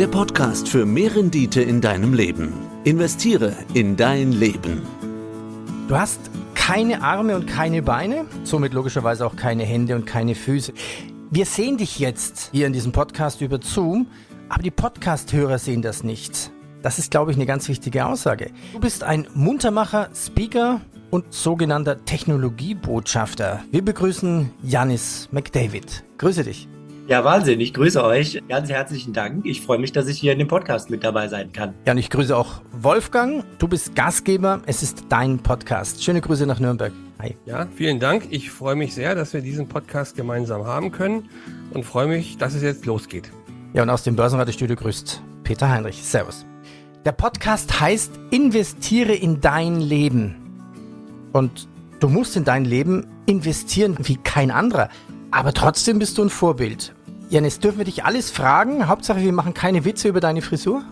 Der Podcast für mehr Rendite in deinem Leben. Investiere in dein Leben. Du hast keine Arme und keine Beine, somit logischerweise auch keine Hände und keine Füße. Wir sehen dich jetzt hier in diesem Podcast über Zoom, aber die Podcast-Hörer sehen das nicht. Das ist, glaube ich, eine ganz wichtige Aussage. Du bist ein Muntermacher, Speaker und sogenannter Technologiebotschafter. Wir begrüßen Yannis McDavid. Grüße dich. Ja, Wahnsinn. Ich grüße euch. Ganz herzlichen Dank. Ich freue mich, dass ich hier in dem Podcast mit dabei sein kann. Ja, und ich grüße auch Wolfgang. Du bist Gastgeber. Es ist dein Podcast. Schöne Grüße nach Nürnberg. Hi. Ja, vielen Dank. Ich freue mich sehr, dass wir diesen Podcast gemeinsam haben können und freue mich, dass es jetzt losgeht. Ja, und aus dem Börsenratestudio grüßt Peter Heinrich. Servus. Der Podcast heißt Investiere in dein Leben. Und du musst in dein Leben investieren wie kein anderer. Aber trotzdem bist du ein Vorbild. Yannis, dürfen wir dich alles fragen? Hauptsache, wir machen keine Witze über deine Frisur?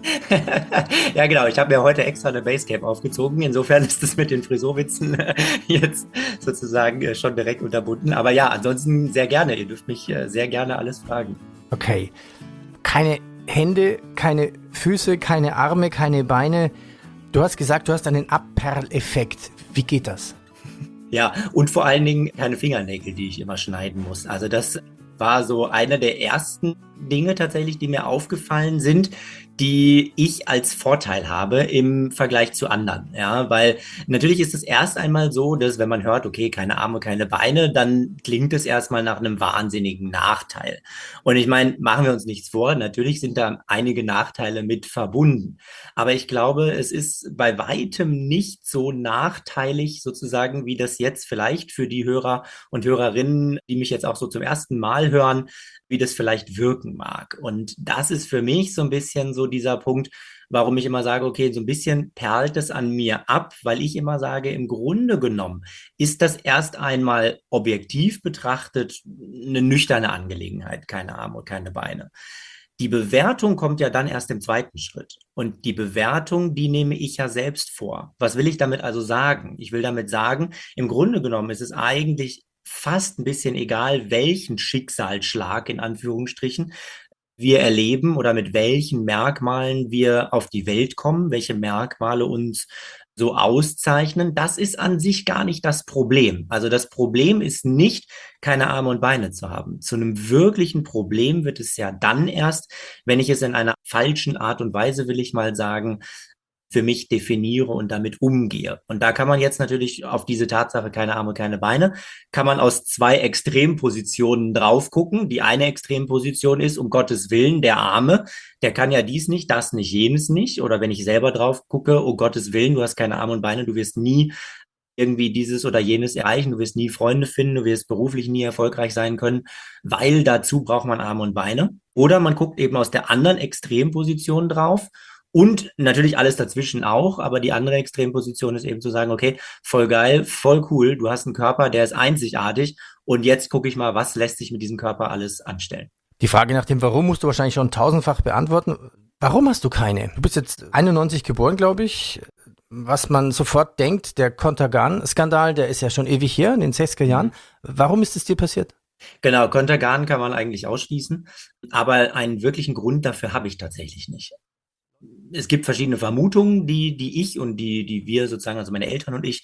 Ja, genau. Ich habe mir heute extra eine Basecap aufgezogen. Insofern ist es mit den Frisurwitzen jetzt sozusagen schon direkt unterbunden. Aber ja, ansonsten sehr gerne. Ihr dürft mich sehr gerne alles fragen. Okay. Keine Hände, keine Füße, keine Arme, keine Beine. Du hast gesagt, du hast einen Abperleffekt. Wie geht das? Ja, und vor allen Dingen keine Fingernägel, die ich immer schneiden muss. Also das war so einer der ersten Dinge tatsächlich, die mir aufgefallen sind, die ich als Vorteil habe im Vergleich zu anderen. Ja, weil natürlich ist es erst einmal so, dass wenn man hört, okay, keine Arme, keine Beine, dann klingt es erstmal nach einem wahnsinnigen Nachteil. Und ich meine, machen wir uns nichts vor, natürlich sind da einige Nachteile mit verbunden. Aber ich glaube, es ist bei weitem nicht so nachteilig sozusagen, wie das jetzt vielleicht für die Hörer und Hörerinnen, die mich jetzt auch so zum ersten Mal hören, wie das vielleicht wirken mag. Und das ist für mich so ein bisschen so dieser Punkt, warum ich immer sage, okay, so ein bisschen perlt es an mir ab, weil ich immer sage, im Grunde genommen ist das erst einmal objektiv betrachtet eine nüchterne Angelegenheit, keine Arme und keine Beine. Die Bewertung kommt ja dann erst im zweiten Schritt. Und die Bewertung, die nehme ich ja selbst vor. Was will ich damit also sagen? Ich will damit sagen, im Grunde genommen ist es eigentlich fast ein bisschen egal, welchen Schicksalsschlag in Anführungsstrichen wir erleben oder mit welchen Merkmalen wir auf die Welt kommen, welche Merkmale uns so auszeichnen. Das ist an sich gar nicht das Problem. Also das Problem ist nicht, keine Arme und Beine zu haben. Zu einem wirklichen Problem wird es ja dann erst, wenn ich es in einer falschen Art und Weise, will ich mal sagen, für mich definiere und damit umgehe. Und da kann man jetzt natürlich auf diese Tatsache, keine Arme, keine Beine, kann man aus zwei Extrempositionen drauf gucken. Die eine Extremposition ist, um Gottes Willen, der Arme, der kann ja dies nicht, das nicht, jenes nicht. Oder wenn ich selber drauf gucke, oh Gottes Willen, du hast keine Arme und Beine, du wirst nie irgendwie dieses oder jenes erreichen, du wirst nie Freunde finden, du wirst beruflich nie erfolgreich sein können, weil dazu braucht man Arme und Beine. Oder man guckt eben aus der anderen Extremposition drauf. Und natürlich alles dazwischen auch, aber die andere Extremposition ist eben zu sagen, okay, voll geil, voll cool, du hast einen Körper, der ist einzigartig und jetzt gucke ich mal, was lässt sich mit diesem Körper alles anstellen. Die Frage nach dem Warum musst du wahrscheinlich schon tausendfach beantworten. Warum hast du keine? Du bist jetzt 91 geboren, glaube ich. Was man sofort denkt, der Contergan-Skandal, der ist ja schon ewig her, in den 60er Jahren. Warum ist es dir passiert? Genau, Contergan kann man eigentlich ausschließen, aber einen wirklichen Grund dafür habe ich tatsächlich nicht. Es gibt verschiedene Vermutungen, die ich und die wir sozusagen, also meine Eltern und ich,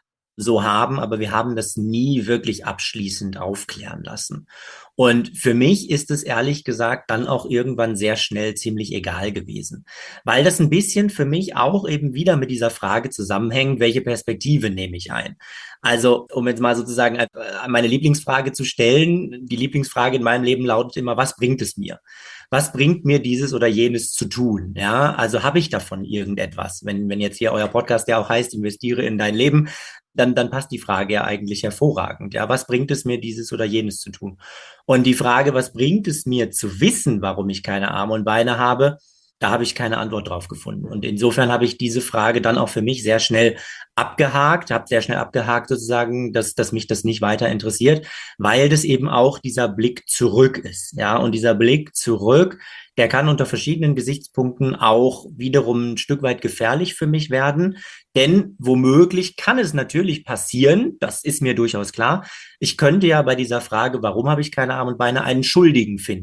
so haben, aber wir haben das nie wirklich abschließend aufklären lassen. Und für mich ist es ehrlich gesagt dann auch irgendwann sehr schnell ziemlich egal gewesen, weil das ein bisschen für mich auch eben wieder mit dieser Frage zusammenhängt, welche Perspektive nehme ich ein? Also, um jetzt mal sozusagen meine Lieblingsfrage zu stellen, die Lieblingsfrage in meinem Leben lautet immer, was bringt es mir? Was bringt mir dieses oder jenes zu tun? Ja, also habe ich davon irgendetwas? Wenn jetzt hier euer Podcast ja auch heißt, investiere in dein Leben, dann passt die Frage ja eigentlich hervorragend. Ja, was bringt es mir, dieses oder jenes zu tun? Und die Frage, was bringt es mir zu wissen, warum ich keine Arme und Beine habe, da habe ich keine Antwort drauf gefunden. Und insofern habe ich diese Frage dann auch für mich sehr schnell abgehakt, sozusagen, dass mich das nicht weiter interessiert, weil das eben auch dieser Blick zurück ist. Ja, und dieser Blick zurück, der kann unter verschiedenen Gesichtspunkten auch wiederum ein Stück weit gefährlich für mich werden. Denn womöglich kann es natürlich passieren, das ist mir durchaus klar, ich könnte ja bei dieser Frage, warum habe ich keine Arme und Beine, einen Schuldigen finden.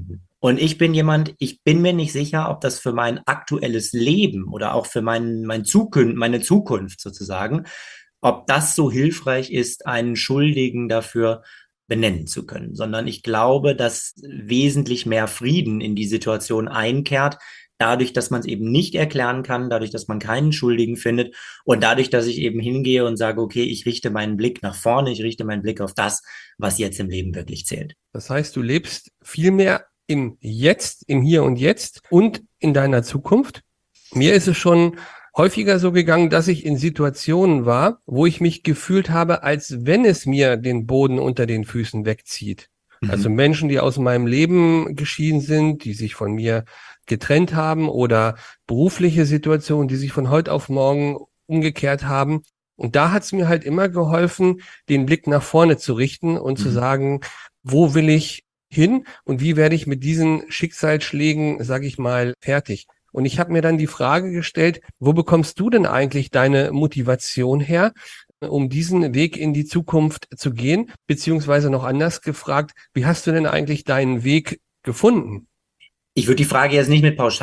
Und ich bin jemand, ich bin mir nicht sicher, ob das für mein aktuelles Leben oder auch für meine Zukunft sozusagen, ob das so hilfreich ist, einen Schuldigen dafür benennen zu können, sondern ich glaube, dass wesentlich mehr Frieden in die Situation einkehrt, dadurch, dass man es eben nicht erklären kann, dadurch, dass man keinen Schuldigen findet und dadurch, dass ich eben hingehe und sage, okay, ich richte meinen Blick nach vorne, ich richte meinen Blick auf das, was jetzt im Leben wirklich zählt. Das heißt, du lebst viel mehr im Jetzt, im Hier und Jetzt und in deiner Zukunft. Mir ist es schon häufiger so gegangen, dass ich in Situationen war, wo ich mich gefühlt habe, als wenn es mir den Boden unter den Füßen wegzieht. Also Menschen, die aus meinem Leben geschieden sind, die sich von mir getrennt haben oder berufliche Situationen, die sich von heute auf morgen umgekehrt haben. Und da hat es mir halt immer geholfen, den Blick nach vorne zu richten und zu sagen, wo will ich hin und wie werde ich mit diesen Schicksalsschlägen, sage ich mal, fertig. Und ich habe mir dann die Frage gestellt, wo bekommst du denn eigentlich deine Motivation her, um diesen Weg in die Zukunft zu gehen? Beziehungsweise noch anders gefragt, wie hast du denn eigentlich deinen Weg gefunden? Ich würde die Frage jetzt nicht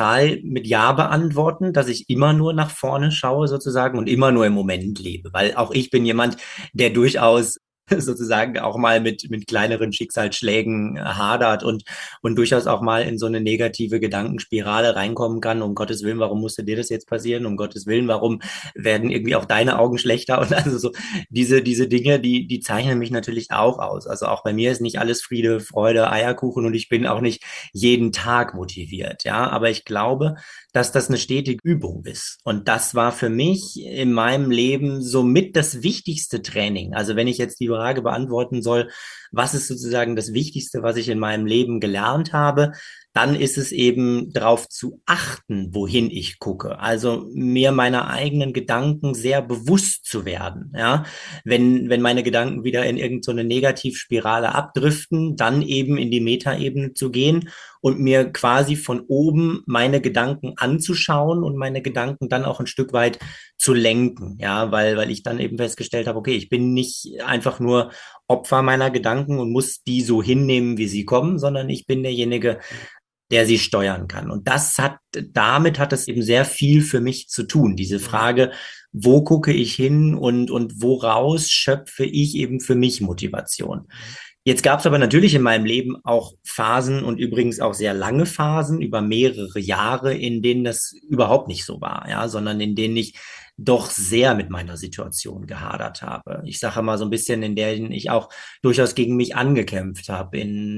mit Ja beantworten, dass ich immer nur nach vorne schaue sozusagen und immer nur im Moment lebe, weil auch ich bin jemand, der durchaus sozusagen auch mal mit kleineren Schicksalsschlägen hadert und durchaus auch mal in so eine negative Gedankenspirale reinkommen kann. Um Gottes Willen, warum musste dir das jetzt passieren? Um Gottes Willen, warum werden irgendwie auch deine Augen schlechter? Und also so diese Dinge, die zeichnen mich natürlich auch aus. Also auch bei mir ist nicht alles Friede, Freude, Eierkuchen und ich bin auch nicht jeden Tag motiviert. Ja, aber ich glaube, dass das eine stetige Übung ist. Und das war für mich in meinem Leben somit das wichtigste Training. Also wenn ich jetzt die Frage beantworten soll, was ist sozusagen das Wichtigste, was ich in meinem Leben gelernt habe, dann ist es eben darauf zu achten, wohin ich gucke. Also mir meiner eigenen Gedanken sehr bewusst zu werden. Ja, wenn meine Gedanken wieder in irgendeine Negativspirale abdriften, dann eben in die Metaebene zu gehen und mir quasi von oben meine Gedanken anzuschauen und meine Gedanken dann auch ein Stück weit zu lenken. Ja, weil ich dann eben festgestellt habe, okay, ich bin nicht einfach nur Opfer meiner Gedanken und muss die so hinnehmen, wie sie kommen, sondern ich bin derjenige, der sie steuern kann. Und damit hat es eben sehr viel für mich zu tun. Diese Frage, wo gucke ich hin und woraus schöpfe ich eben für mich Motivation? Jetzt gab es aber natürlich in meinem Leben auch Phasen und übrigens auch sehr lange Phasen über mehrere Jahre, in denen das überhaupt nicht so war, ja, sondern in denen ich doch sehr mit meiner Situation gehadert habe. Ich sage mal so ein bisschen, in denen ich auch durchaus gegen mich angekämpft habe.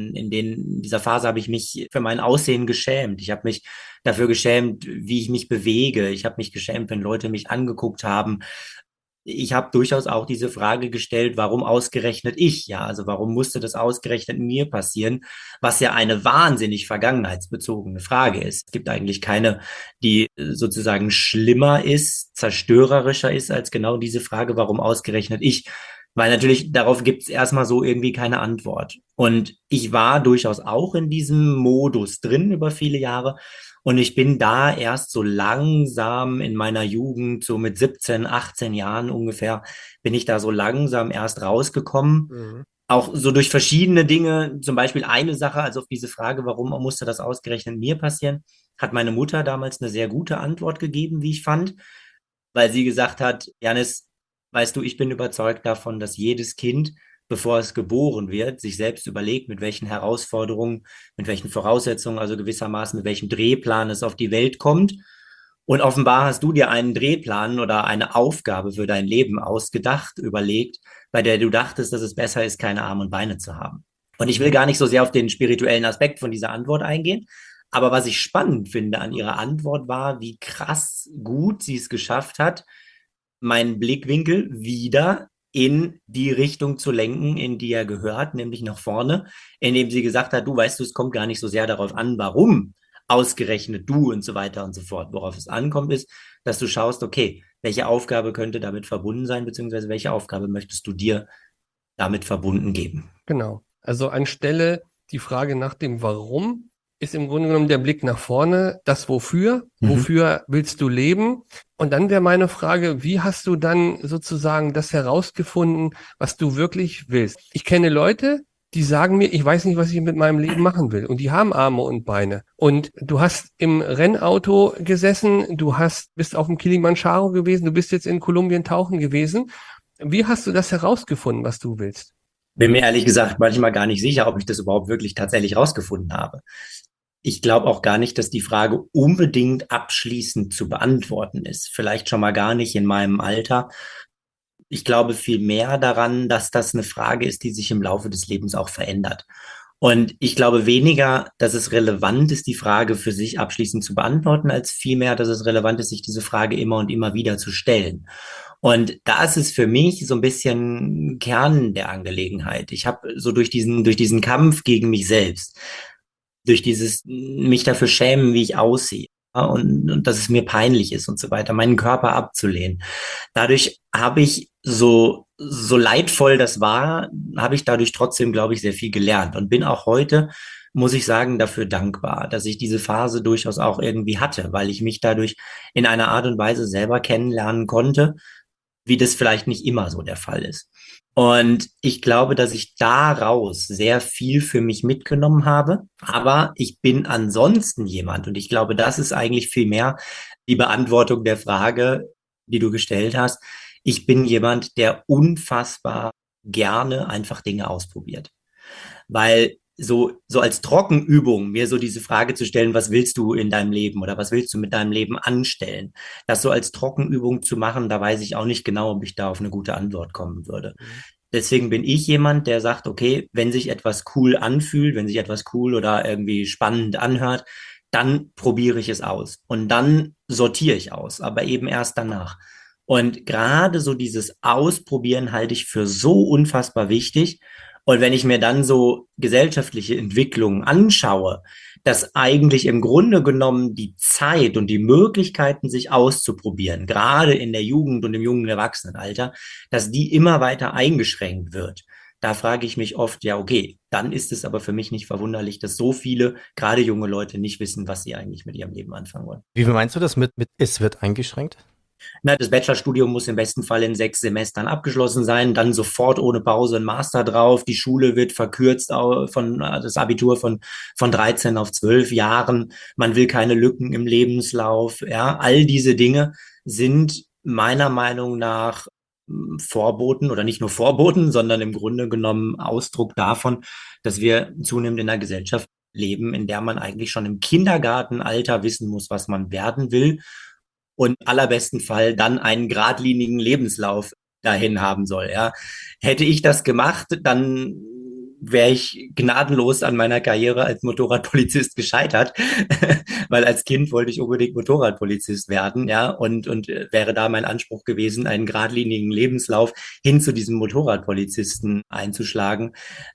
In dieser Phase habe ich mich für mein Aussehen geschämt. Ich habe mich dafür geschämt, wie ich mich bewege. Ich habe mich geschämt, wenn Leute mich angeguckt haben. Ich habe durchaus auch diese Frage gestellt, warum ausgerechnet ich? Ja, also warum musste das ausgerechnet mir passieren? Was ja eine wahnsinnig vergangenheitsbezogene Frage ist. Es gibt eigentlich keine, die sozusagen schlimmer ist, zerstörerischer ist als genau diese Frage, warum ausgerechnet ich? Weil natürlich darauf gibt es erstmal so irgendwie keine Antwort. Und ich war durchaus auch in diesem Modus drin über viele Jahre. Und ich bin da erst so langsam in meiner Jugend, so mit 17, 18 Jahren ungefähr, bin ich da so langsam erst rausgekommen. Auch so durch verschiedene Dinge, zum Beispiel eine Sache, also auf diese Frage, warum musste das ausgerechnet mir passieren, hat meine Mutter damals eine sehr gute Antwort gegeben, wie ich fand, weil sie gesagt hat, Janis, weißt du, ich bin überzeugt davon, dass jedes Kind, bevor es geboren wird, sich selbst überlegt, mit welchen Herausforderungen, mit welchen Voraussetzungen, also gewissermaßen mit welchem Drehplan es auf die Welt kommt. Und offenbar hast du dir einen Drehplan oder eine Aufgabe für dein Leben ausgedacht, überlegt, bei der du dachtest, dass es besser ist, keine Arme und Beine zu haben. Und ich will gar nicht so sehr auf den spirituellen Aspekt von dieser Antwort eingehen, aber was ich spannend finde an ihrer Antwort war, wie krass gut sie es geschafft hat, meinen Blickwinkel wieder in die Richtung zu lenken, in die er gehört, nämlich nach vorne, indem sie gesagt hat, du weißt, es kommt gar nicht so sehr darauf an, warum ausgerechnet du und so weiter und so fort. Worauf es ankommt, ist, dass du schaust, okay, welche Aufgabe könnte damit verbunden sein, beziehungsweise welche Aufgabe möchtest du dir damit verbunden geben? Genau. Also anstelle die Frage nach dem Warum ist im Grunde genommen der Blick nach vorne, das Wofür, wofür willst du leben? Und dann wäre meine Frage, wie hast du dann sozusagen das herausgefunden, was du wirklich willst? Ich kenne Leute, die sagen mir, ich weiß nicht, was ich mit meinem Leben machen will. Und die haben Arme und Beine. Und du hast im Rennauto gesessen, bist auf dem Kilimanjaro gewesen, du bist jetzt in Kolumbien tauchen gewesen. Wie hast du das herausgefunden, was du willst? Bin mir ehrlich gesagt manchmal gar nicht sicher, ob ich das überhaupt wirklich tatsächlich rausgefunden habe. Ich glaube auch gar nicht, dass die Frage unbedingt abschließend zu beantworten ist. Vielleicht schon mal gar nicht in meinem Alter. Ich glaube viel mehr daran, dass das eine Frage ist, die sich im Laufe des Lebens auch verändert. Und ich glaube weniger, dass es relevant ist, die Frage für sich abschließend zu beantworten, als vielmehr, dass es relevant ist, sich diese Frage immer und immer wieder zu stellen. Und da ist es für mich so ein bisschen Kern der Angelegenheit. Ich habe so durch diesen Kampf gegen mich selbst, durch dieses mich dafür schämen, wie ich aussehe, ja, und dass es mir peinlich ist und so weiter, meinen Körper abzulehnen. Dadurch habe ich so leidvoll das war, habe ich dadurch trotzdem, glaube ich, sehr viel gelernt und bin auch heute, muss ich sagen, dafür dankbar, dass ich diese Phase durchaus auch irgendwie hatte, weil ich mich dadurch in einer Art und Weise selber kennenlernen konnte, wie das vielleicht nicht immer so der Fall ist. Und ich glaube, dass ich daraus sehr viel für mich mitgenommen habe. Aber ich bin ansonsten jemand, und ich glaube, das ist eigentlich viel mehr die Beantwortung der Frage, die du gestellt hast. Ich bin jemand, der unfassbar gerne einfach Dinge ausprobiert. Weil so als Trockenübung mir so diese Frage zu stellen, was willst du in deinem Leben oder was willst du mit deinem Leben anstellen? Das so als Trockenübung zu machen, da weiß ich auch nicht genau, ob ich da auf eine gute Antwort kommen würde. Deswegen bin ich jemand, der sagt, okay, wenn sich etwas cool anfühlt, wenn sich etwas cool oder irgendwie spannend anhört, dann probiere ich es aus und dann sortiere ich aus, aber eben erst danach. Und gerade so dieses Ausprobieren halte ich für so unfassbar wichtig. Und wenn ich mir dann so gesellschaftliche Entwicklungen anschaue, dass eigentlich im Grunde genommen die Zeit und die Möglichkeiten, sich auszuprobieren, gerade in der Jugend und im jungen Erwachsenenalter, dass die immer weiter eingeschränkt wird. Da frage ich mich oft, ja, okay, dann ist es aber für mich nicht verwunderlich, dass so viele, gerade junge Leute, nicht wissen, was sie eigentlich mit ihrem Leben anfangen wollen. Wie meinst du das mit es wird eingeschränkt? Na, das Bachelorstudium muss im besten Fall in 6 Semestern abgeschlossen sein, dann sofort ohne Pause ein Master drauf. Die Schule wird verkürzt von das Abitur von 13 auf 12 Jahren. Man will keine Lücken im Lebenslauf. Ja, all diese Dinge sind meiner Meinung nach Vorboten oder nicht nur Vorboten, sondern im Grunde genommen Ausdruck davon, dass wir zunehmend in einer Gesellschaft leben, in der man eigentlich schon im Kindergartenalter wissen muss, was man werden will. Und im allerbesten Fall dann einen geradlinigen Lebenslauf dahin haben soll. Ja. Hätte ich das gemacht, dann wäre ich gnadenlos an meiner Karriere als Motorradpolizist gescheitert, weil als Kind wollte ich unbedingt Motorradpolizist werden, ja, und wäre da mein Anspruch gewesen, einen geradlinigen Lebenslauf hin zu diesem Motorradpolizisten einzuschlagen.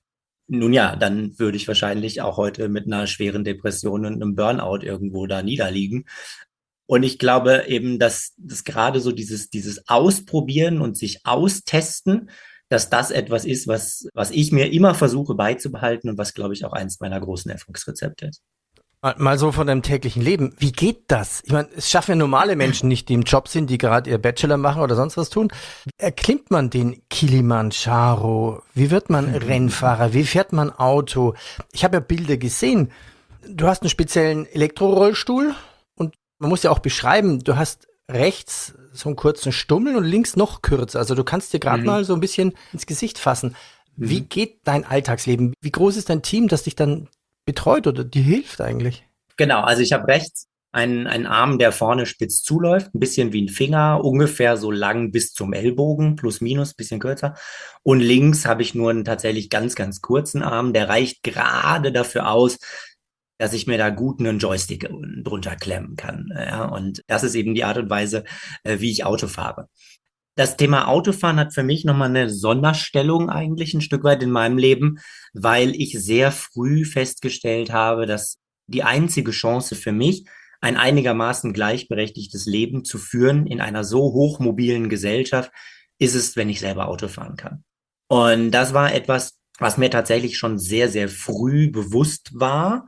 Nun ja, dann würde ich wahrscheinlich auch heute mit einer schweren Depression und einem Burnout irgendwo da niederliegen. Und ich glaube eben, dass gerade so dieses Ausprobieren und sich austesten, dass das etwas ist, was ich mir immer versuche beizubehalten und was, glaube ich, auch eins meiner großen Erfolgsrezepte ist. Mal so von deinem täglichen Leben. Wie geht das? Ich meine, es schaffen ja normale Menschen nicht, die im Job sind, die gerade ihr Bachelor machen oder sonst was tun. Wie erklimmt man den Kilimanjaro? Wie wird man Rennfahrer? Wie fährt man Auto? Ich habe ja Bilder gesehen. Du hast einen speziellen Elektrorollstuhl. Man muss ja auch beschreiben, du hast rechts so einen kurzen Stummel und links noch kürzer. Also du kannst dir gerade mal so ein bisschen ins Gesicht fassen. Wie geht dein Alltagsleben? Wie groß ist dein Team, das dich dann betreut oder dir hilft eigentlich? Genau, also ich habe rechts einen Arm, der vorne spitz zuläuft, ein bisschen wie ein Finger, ungefähr so lang bis zum Ellbogen, plus minus, bisschen kürzer. Und links habe ich nur einen tatsächlich ganz, ganz kurzen Arm, der reicht gerade dafür aus, dass ich mir da gut einen Joystick drunter klemmen kann. Ja, und das ist eben die Art und Weise, wie ich Auto fahre. Das Thema Autofahren hat für mich nochmal eine Sonderstellung eigentlich ein Stück weit in meinem Leben, weil ich sehr früh festgestellt habe, dass die einzige Chance für mich, ein einigermaßen gleichberechtigtes Leben zu führen in einer so hochmobilen Gesellschaft, ist es, wenn ich selber Auto fahren kann. Und das war etwas, was mir tatsächlich schon sehr, sehr früh bewusst war,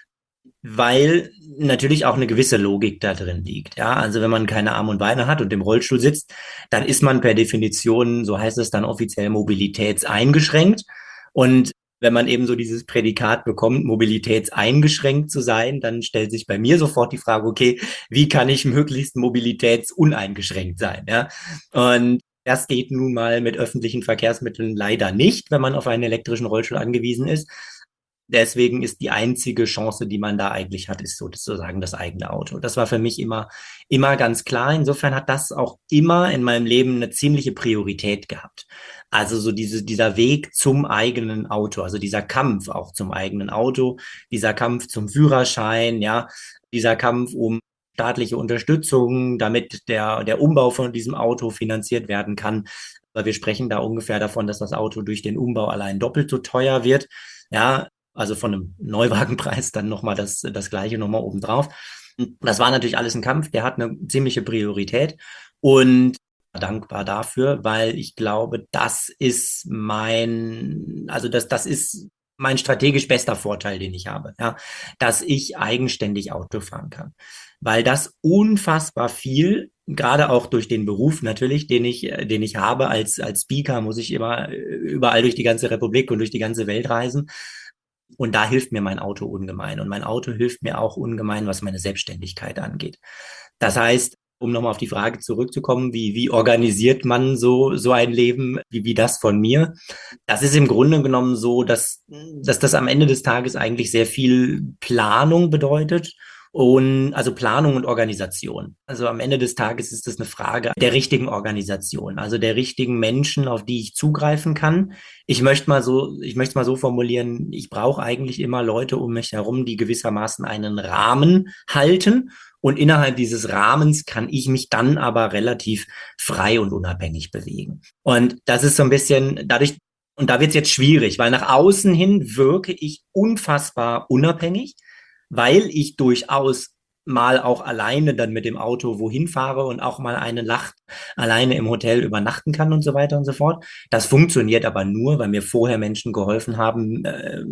weil natürlich auch eine gewisse Logik da drin liegt. Ja, also wenn man keine Arme und Beine hat und im Rollstuhl sitzt, dann ist man per Definition, so heißt es dann offiziell, mobilitätseingeschränkt. Und wenn man eben so dieses Prädikat bekommt, mobilitätseingeschränkt zu sein, dann stellt sich bei mir sofort die Frage, okay, wie kann ich möglichst mobilitätsuneingeschränkt sein? Ja? Und das geht nun mal mit öffentlichen Verkehrsmitteln leider nicht, wenn man auf einen elektrischen Rollstuhl angewiesen ist. Deswegen ist die einzige Chance, die man da eigentlich hat, ist sozusagen das eigene Auto. Das war für mich immer ganz klar. Insofern hat das auch immer in meinem Leben eine ziemliche Priorität gehabt. Also so dieser Weg zum eigenen Auto, also dieser Kampf auch zum eigenen Auto, dieser Kampf zum Führerschein, ja, dieser Kampf um staatliche Unterstützung, damit der Umbau von diesem Auto finanziert werden kann. Weil wir sprechen da ungefähr davon, dass das Auto durch den Umbau allein doppelt so teuer wird. Ja, also von einem Neuwagenpreis dann nochmal das Gleiche nochmal obendrauf. Das war natürlich alles ein Kampf, der hat eine ziemliche Priorität und dankbar dafür, weil ich glaube, das ist das ist mein strategisch bester Vorteil, den ich habe, ja, dass ich eigenständig Auto fahren kann, weil das unfassbar viel, gerade auch durch den Beruf natürlich, den ich habe als Speaker, muss ich immer überall durch die ganze Republik und durch die ganze Welt reisen. Und da hilft mir mein Auto ungemein. Und mein Auto hilft mir auch ungemein, was meine Selbstständigkeit angeht. Das heißt, um nochmal auf die Frage zurückzukommen, wie organisiert man so ein Leben wie das von mir? Das ist im Grunde genommen so, dass das am Ende des Tages eigentlich sehr viel Planung bedeutet. Und also Planung und Organisation. Also am Ende des Tages ist es eine Frage der richtigen Organisation, also der richtigen Menschen, auf die ich zugreifen kann. Ich möchte mal so formulieren, ich brauche eigentlich immer Leute um mich herum, die gewissermaßen einen Rahmen halten. Und innerhalb dieses Rahmens kann ich mich dann aber relativ frei und unabhängig bewegen. Und das ist so ein bisschen dadurch, und da wird es jetzt schwierig, weil nach außen hin wirke ich unfassbar unabhängig, weil ich durchaus mal auch alleine dann mit dem Auto wohin fahre und auch mal eine Nacht alleine im Hotel übernachten kann und so weiter und so fort. Das funktioniert aber nur, weil mir vorher Menschen geholfen haben,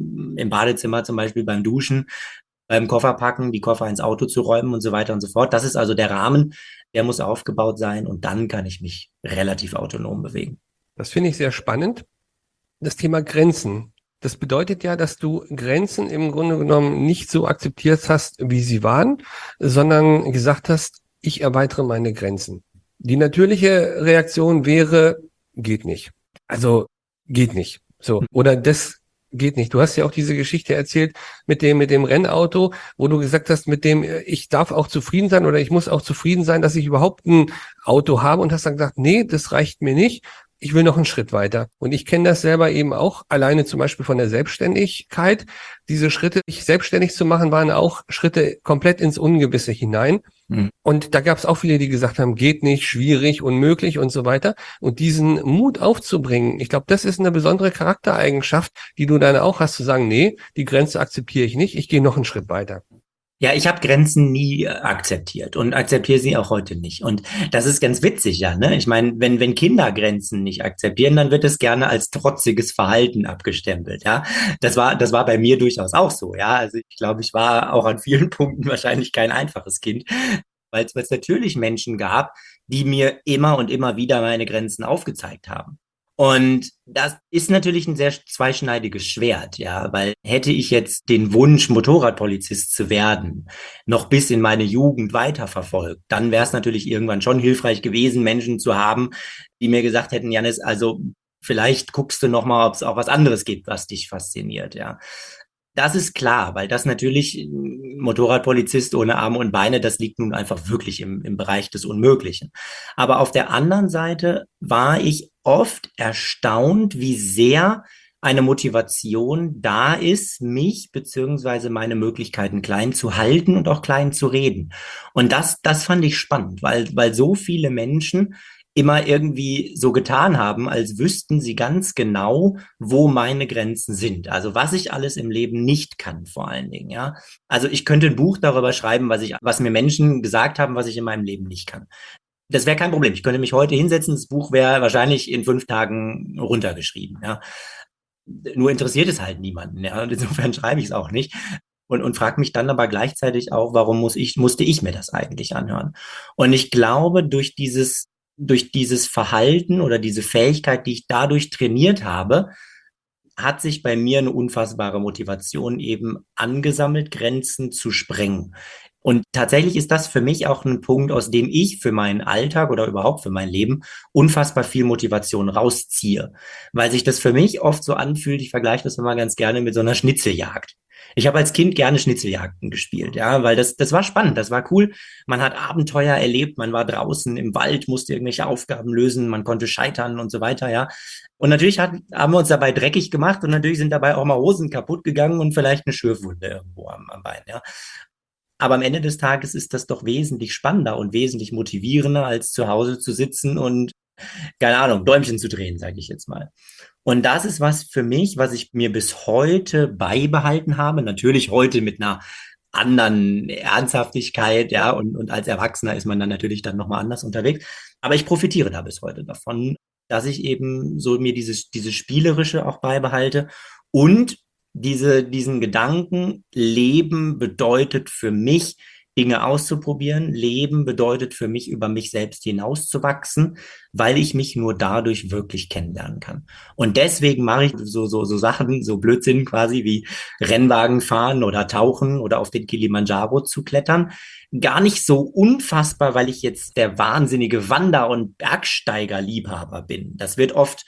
im Badezimmer zum Beispiel beim Duschen, beim Kofferpacken, die Koffer ins Auto zu räumen und so weiter und so fort. Das ist also der Rahmen, der muss aufgebaut sein und dann kann ich mich relativ autonom bewegen. Das finde ich sehr spannend. Das Thema Grenzen. Das bedeutet ja, dass du Grenzen im Grunde genommen nicht so akzeptiert hast, wie sie waren, sondern gesagt hast, ich erweitere meine Grenzen. Die natürliche Reaktion wäre, geht nicht. Also, geht nicht. So. Oder das geht nicht. Du hast ja auch diese Geschichte erzählt mit dem Rennauto, wo du gesagt hast, mit dem ich darf auch zufrieden sein oder ich muss auch zufrieden sein, dass ich überhaupt ein Auto habe und hast dann gesagt, nee, das reicht mir nicht. Ich will noch einen Schritt weiter. Und ich kenne das selber eben auch, alleine zum Beispiel von der Selbstständigkeit. Diese Schritte, sich selbstständig zu machen, waren auch Schritte komplett ins Ungewisse hinein. Mhm. Und da gab es auch viele, die gesagt haben, geht nicht, schwierig, unmöglich und so weiter. Und diesen Mut aufzubringen, ich glaube, das ist eine besondere Charaktereigenschaft, die du dann auch hast, zu sagen, nee, die Grenze akzeptiere ich nicht, ich gehe noch einen Schritt weiter. Ja, ich habe Grenzen nie akzeptiert und akzeptiere sie auch heute nicht. Und das ist ganz witzig, ja, ne? Ich meine, wenn Kinder Grenzen nicht akzeptieren, dann wird es gerne als trotziges Verhalten abgestempelt, ja. Das war bei mir durchaus auch so, ja. Also ich glaube, ich war auch an vielen Punkten wahrscheinlich kein einfaches Kind, weil es natürlich Menschen gab, die mir immer und immer wieder meine Grenzen aufgezeigt haben. Und das ist natürlich ein sehr zweischneidiges Schwert, ja, weil hätte ich jetzt den Wunsch, Motorradpolizist zu werden, noch bis in meine Jugend weiterverfolgt, dann wäre es natürlich irgendwann schon hilfreich gewesen, Menschen zu haben, die mir gesagt hätten, Jannis, also vielleicht guckst du noch mal, ob es auch was anderes gibt, was dich fasziniert, ja. Das ist klar, weil das natürlich Motorradpolizist ohne Arme und Beine, das liegt nun einfach wirklich im Bereich des Unmöglichen. Aber auf der anderen Seite war ich oft erstaunt, wie sehr eine Motivation da ist, mich beziehungsweise meine Möglichkeiten klein zu halten und auch klein zu reden. Und das fand ich spannend, weil so viele Menschen immer irgendwie so getan haben, als wüssten sie ganz genau, wo meine Grenzen sind. Also was ich alles im Leben nicht kann, vor allen Dingen, ja. Also ich könnte ein Buch darüber schreiben, was mir Menschen gesagt haben, was ich in meinem Leben nicht kann. Das wäre kein Problem. Ich könnte mich heute hinsetzen, das Buch wäre wahrscheinlich in 5 Tagen runtergeschrieben, ja. Nur interessiert es halt niemanden, ja. Und insofern schreibe ich es auch nicht. Und frage mich dann aber gleichzeitig auch, warum musste ich mir das eigentlich anhören? Und ich glaube, durch dieses Verhalten oder diese Fähigkeit, die ich dadurch trainiert habe hat sich bei mir eine unfassbare Motivation eben angesammelt, Grenzen zu sprengen. Und tatsächlich ist das für mich auch ein Punkt, aus dem ich für meinen Alltag oder überhaupt für mein Leben unfassbar viel Motivation rausziehe. Weil sich das für mich oft so anfühlt, ich vergleiche das immer ganz gerne mit so einer Schnitzeljagd. Ich habe als Kind gerne Schnitzeljagden gespielt, ja, weil das war spannend, das war cool. Man hat Abenteuer erlebt, man war draußen im Wald, musste irgendwelche Aufgaben lösen, man konnte scheitern und so weiter, ja. Und natürlich haben wir uns dabei dreckig gemacht und natürlich sind dabei auch mal Hosen kaputt gegangen und vielleicht eine Schürfwunde irgendwo am Bein, ja. Aber am Ende des Tages ist das doch wesentlich spannender und wesentlich motivierender, als zu Hause zu sitzen und, keine Ahnung, Däumchen zu drehen, sage ich jetzt mal. Und das ist was für mich, was ich mir bis heute beibehalten habe. Natürlich heute mit einer anderen Ernsthaftigkeit, ja, und als Erwachsener ist man dann natürlich dann nochmal anders unterwegs. Aber ich profitiere da bis heute davon, dass ich eben so mir dieses Spielerische auch beibehalte und diesen Gedanken, Leben bedeutet für mich, Dinge auszuprobieren. Leben bedeutet für mich, über mich selbst hinauszuwachsen, weil ich mich nur dadurch wirklich kennenlernen kann. Und deswegen mache ich so Sachen, so Blödsinn quasi wie Rennwagen fahren oder tauchen oder auf den Kilimanjaro zu klettern. Gar nicht so unfassbar, weil ich jetzt der wahnsinnige Wander- und Bergsteiger-Liebhaber bin. Das wird oft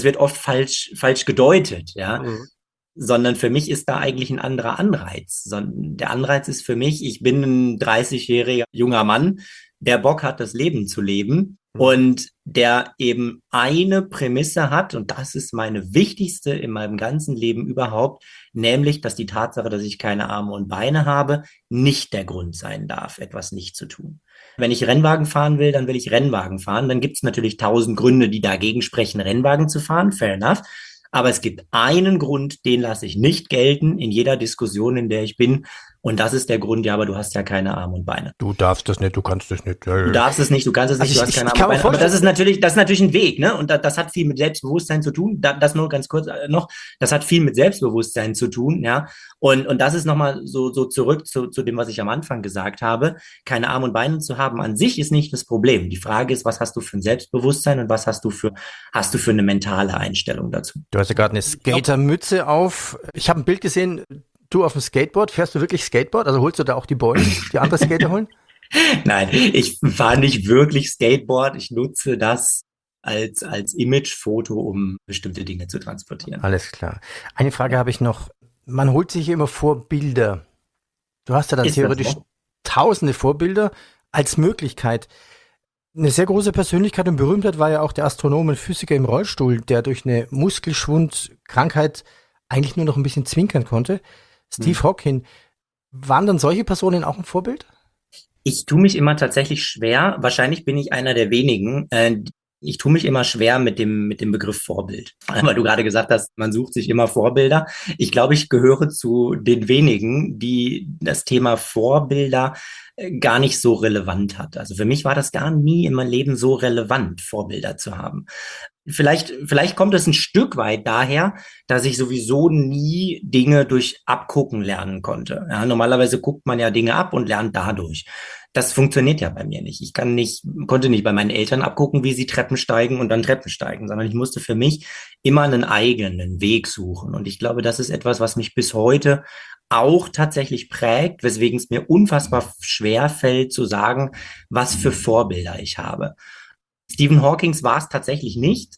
falsch gedeutet, ja. Mhm. Sondern für mich ist da eigentlich ein anderer Anreiz. Der Anreiz ist für mich, ich bin ein 30-jähriger junger Mann, der Bock hat, das Leben zu leben und der eben eine Prämisse hat, und das ist meine wichtigste in meinem ganzen Leben überhaupt, nämlich, dass die Tatsache, dass ich keine Arme und Beine habe, nicht der Grund sein darf, etwas nicht zu tun. Wenn ich Rennwagen fahren will, dann will ich Rennwagen fahren. Dann gibt es natürlich 1000 Gründe, die dagegen sprechen, Rennwagen zu fahren. Fair enough. Aber es gibt einen Grund, den lasse ich nicht gelten in jeder Diskussion, in der ich bin. Und das ist der Grund, ja, aber du hast ja keine Arme und Beine. Du darfst das nicht, du kannst das nicht. Du darfst es nicht, du kannst es nicht, Also du hast keine Arme und Beine. Aber das ist natürlich ein Weg, ne? Und das hat viel mit Selbstbewusstsein zu tun. Das nur ganz kurz noch. Das hat viel mit Selbstbewusstsein zu tun, ja. Und das ist nochmal so zurück zu dem, was ich am Anfang gesagt habe. Keine Arme und Beine zu haben an sich ist nicht das Problem. Die Frage ist, was hast du für ein Selbstbewusstsein und was hast du für eine mentale Einstellung dazu? Du hast ja gerade eine Skatermütze auf. Ich habe ein Bild gesehen, du auf dem Skateboard. Fährst du wirklich Skateboard? Also holst du da auch die Bäume, die andere Skater holen? Nein, ich fahre nicht wirklich Skateboard. Ich nutze das als Imagefoto, um bestimmte Dinge zu transportieren. Alles klar. Eine Frage habe ich noch. Man holt sich immer Vorbilder. Du hast ja dann theoretisch tausende Vorbilder als Möglichkeit. Eine sehr große Persönlichkeit und Berühmtheit war ja auch der Astronom und Physiker im Rollstuhl, der durch eine Muskelschwundkrankheit eigentlich nur noch ein bisschen zwinkern konnte. Steve Hawking. Waren dann solche Personen auch ein Vorbild? Ich tue mich immer tatsächlich schwer. Wahrscheinlich bin ich einer der wenigen. Ich tue mich immer schwer mit dem Begriff Vorbild. Weil du gerade gesagt hast, man sucht sich immer Vorbilder. Ich glaube, ich gehöre zu den wenigen, die das Thema Vorbilder gar nicht so relevant hat. Also für mich war das gar nie in meinem Leben so relevant, Vorbilder zu haben. Vielleicht kommt es ein Stück weit daher, dass ich sowieso nie Dinge durch Abgucken lernen konnte. Ja, normalerweise guckt man ja Dinge ab und lernt dadurch. Das funktioniert ja bei mir nicht. Ich konnte nicht bei meinen Eltern abgucken, wie sie Treppen steigen und dann Treppen steigen, sondern ich musste für mich immer einen eigenen Weg suchen. Und ich glaube, das ist etwas, was mich bis heute auch tatsächlich prägt, weswegen es mir unfassbar schwer fällt zu sagen, was für Vorbilder ich habe. Stephen Hawking war es tatsächlich nicht.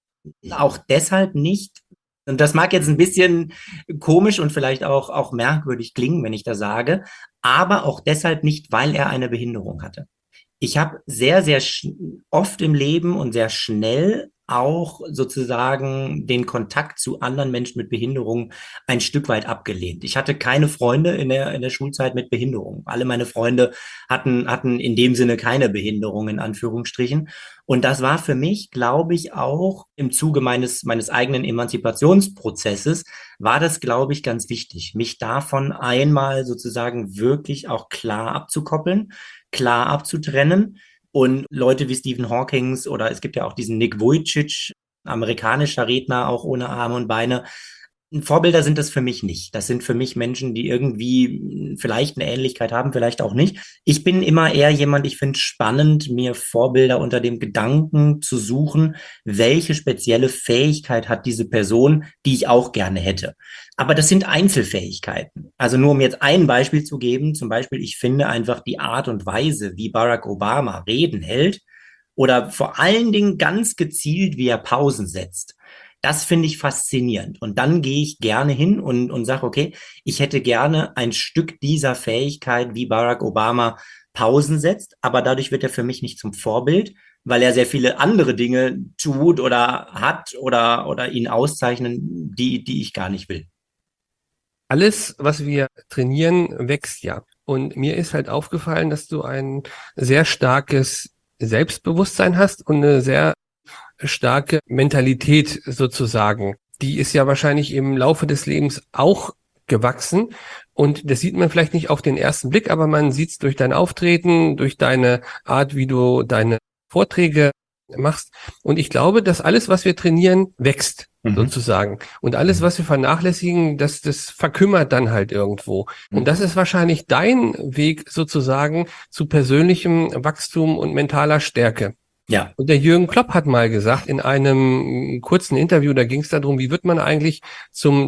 Auch deshalb nicht. Und das mag jetzt ein bisschen komisch und vielleicht auch merkwürdig klingen, wenn ich das sage, aber auch deshalb nicht, weil er eine Behinderung hatte. Ich habe sehr, sehr oft im Leben und sehr schnell auch sozusagen den Kontakt zu anderen Menschen mit Behinderung ein Stück weit abgelehnt. Ich hatte keine Freunde in der Schulzeit mit Behinderung. Alle meine Freunde hatten in dem Sinne keine Behinderung in Anführungsstrichen. Und das war für mich, glaube ich, auch im Zuge meines eigenen Emanzipationsprozesses, war das, glaube ich, ganz wichtig, mich davon einmal sozusagen wirklich auch klar abzukoppeln, klar abzutrennen. Und Leute wie Stephen Hawking oder es gibt ja auch diesen Nick Vujicic, amerikanischer Redner, auch ohne Arme und Beine, Vorbilder sind das für mich nicht. Das sind für mich Menschen, die irgendwie vielleicht eine Ähnlichkeit haben, vielleicht auch nicht. Ich bin immer eher jemand, ich finde es spannend, mir Vorbilder unter dem Gedanken zu suchen, welche spezielle Fähigkeit hat diese Person, die ich auch gerne hätte. Aber das sind Einzelfähigkeiten. Also nur um jetzt ein Beispiel zu geben, zum Beispiel, ich finde einfach die Art und Weise, wie Barack Obama Reden hält oder vor allen Dingen ganz gezielt, wie er Pausen setzt. Das finde ich faszinierend. Und dann gehe ich gerne hin und sage, okay, ich hätte gerne ein Stück dieser Fähigkeit, wie Barack Obama Pausen setzt, aber dadurch wird er für mich nicht zum Vorbild, weil er sehr viele andere Dinge tut oder hat oder ihn auszeichnen, die ich gar nicht will. Alles, was wir trainieren, wächst ja. Und mir ist halt aufgefallen, dass du ein sehr starkes Selbstbewusstsein hast und eine sehr starke Mentalität sozusagen. Die ist ja wahrscheinlich im Laufe des Lebens auch gewachsen. Und das sieht man vielleicht nicht auf den ersten Blick, aber man sieht es durch dein Auftreten, durch deine Art, wie du deine Vorträge machst. Und ich glaube, dass alles, was wir trainieren, wächst sozusagen. Und alles, was wir vernachlässigen, das verkümmert dann halt irgendwo. Und das ist wahrscheinlich dein Weg sozusagen zu persönlichem Wachstum und mentaler Stärke. Ja. Und der Jürgen Klopp hat mal gesagt in einem kurzen Interview, da ging es darum, wie wird man eigentlich zum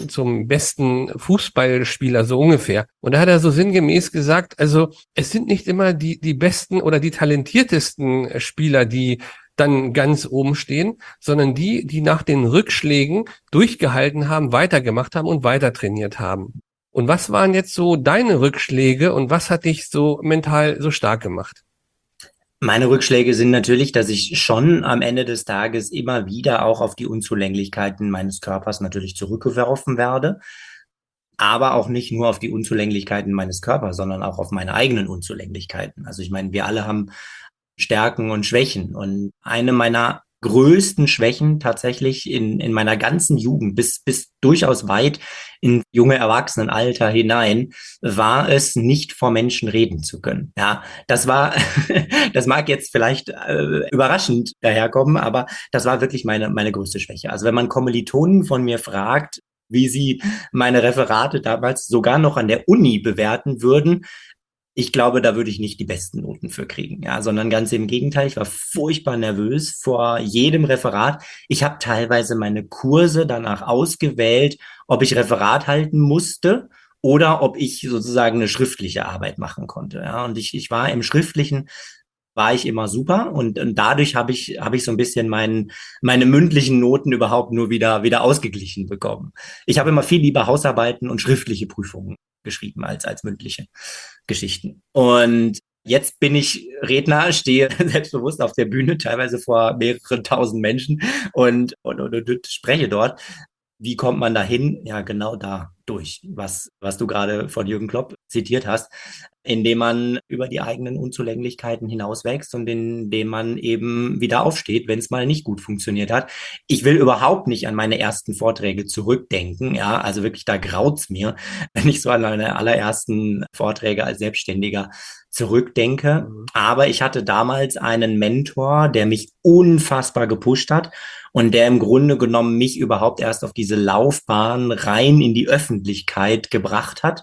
besten Fußballspieler, so ungefähr. Und da hat er so sinngemäß gesagt, also es sind nicht immer die besten oder die talentiertesten Spieler, die dann ganz oben stehen, sondern die nach den Rückschlägen durchgehalten haben, weitergemacht haben und weiter trainiert haben. Und was waren jetzt so deine Rückschläge und was hat dich so mental so stark gemacht? Meine Rückschläge sind natürlich, dass ich schon am Ende des Tages immer wieder auch auf die Unzulänglichkeiten meines Körpers natürlich zurückgeworfen werde, aber auch nicht nur auf die Unzulänglichkeiten meines Körpers, sondern auch auf meine eigenen Unzulänglichkeiten. Also ich meine, wir alle haben Stärken und Schwächen und eine meiner größten Schwächen tatsächlich in meiner ganzen Jugend bis durchaus weit in junge Erwachsenenalter hinein war es, nicht vor Menschen reden zu können. Ja, das mag jetzt vielleicht überraschend daherkommen, aber das war wirklich meine größte Schwäche. Also wenn man Kommilitonen von mir fragt, wie sie meine Referate damals sogar noch an der Uni bewerten würden, ich glaube, da würde ich nicht die besten Noten für kriegen, ja, sondern ganz im Gegenteil. Ich war furchtbar nervös vor jedem Referat. Ich habe teilweise meine Kurse danach ausgewählt, ob ich Referat halten musste oder ob ich sozusagen eine schriftliche Arbeit machen konnte. Ja, und ich war im Schriftlichen war ich immer super und dadurch habe ich so ein bisschen meine mündlichen Noten überhaupt nur wieder ausgeglichen bekommen. Ich habe immer viel lieber Hausarbeiten und schriftliche Prüfungen geschrieben als mündliche Geschichten. Und jetzt bin ich Redner, stehe selbstbewusst auf der Bühne, teilweise vor mehreren tausend Menschen und spreche dort. Wie kommt man dahin? Ja, genau da durch, was du gerade von Jürgen Klopp zitiert hast, indem man über die eigenen Unzulänglichkeiten hinauswächst und indem man eben wieder aufsteht, wenn es mal nicht gut funktioniert hat. Ich will überhaupt nicht an meine ersten Vorträge zurückdenken, ja, also wirklich, da graut's mir, wenn ich so an meine allerersten Vorträge als Selbstständiger zurückdenke. Aber ich hatte damals einen Mentor, der mich unfassbar gepusht hat und der im Grunde genommen mich überhaupt erst auf diese Laufbahn rein in die Öffentlichkeit gebracht hat.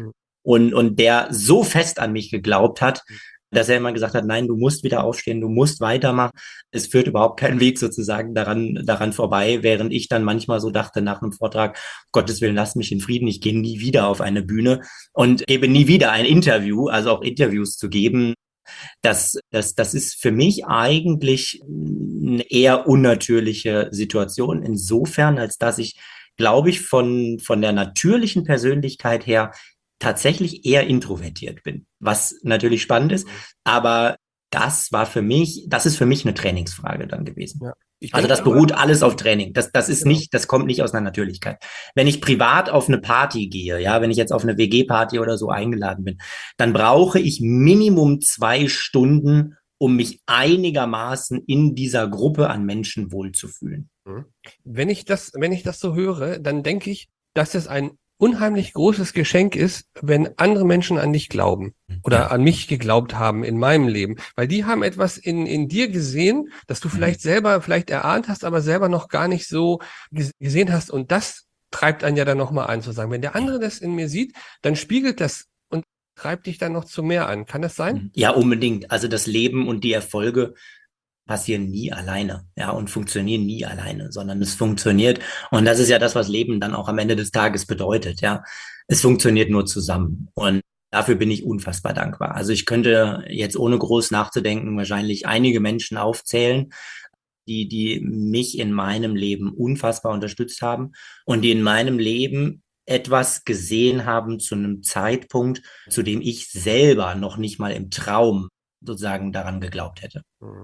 Und der so fest an mich geglaubt hat, dass er immer gesagt hat, nein, du musst wieder aufstehen, du musst weitermachen. Es führt überhaupt keinen Weg sozusagen daran vorbei, während ich dann manchmal so dachte nach einem Vortrag, Gottes Willen, lass mich in Frieden, ich gehe nie wieder auf eine Bühne und gebe nie wieder ein Interview, also auch Interviews zu geben. Das ist für mich eigentlich eine eher unnatürliche Situation, insofern, als dass ich, glaube ich, von der natürlichen Persönlichkeit her tatsächlich eher introvertiert bin, was natürlich spannend ist, aber das ist für mich eine Trainingsfrage dann gewesen. Ja. Also das beruht alles auf Training. Das ist genau. Das kommt nicht aus einer Natürlichkeit. Wenn ich privat auf eine Party gehe, ja, wenn ich jetzt auf eine WG-Party oder so eingeladen bin, dann brauche ich Minimum 2 Stunden, um mich einigermaßen in dieser Gruppe an Menschen wohlzufühlen. Wenn ich das so höre, dann denke ich, dass es ein unheimlich großes Geschenk ist, wenn andere Menschen an dich glauben oder an mich geglaubt haben in meinem Leben, weil die haben etwas in dir gesehen, das du vielleicht erahnt hast, aber selber noch gar nicht so gesehen hast, und das treibt einen ja dann nochmal an, zu sagen, wenn der andere das in mir sieht, dann spiegelt das und treibt dich dann noch zu mehr an. Kann das sein? Ja, unbedingt. Also das Leben und die Erfolge passieren nie alleine, ja, und funktionieren nie alleine, sondern es funktioniert. Und das ist ja das, was Leben dann auch am Ende des Tages bedeutet, ja. Es funktioniert nur zusammen. Und dafür bin ich unfassbar dankbar. Also ich könnte jetzt ohne groß nachzudenken wahrscheinlich einige Menschen aufzählen, die mich in meinem Leben unfassbar unterstützt haben und die in meinem Leben etwas gesehen haben zu einem Zeitpunkt, zu dem ich selber noch nicht mal im Traum sozusagen daran geglaubt hätte.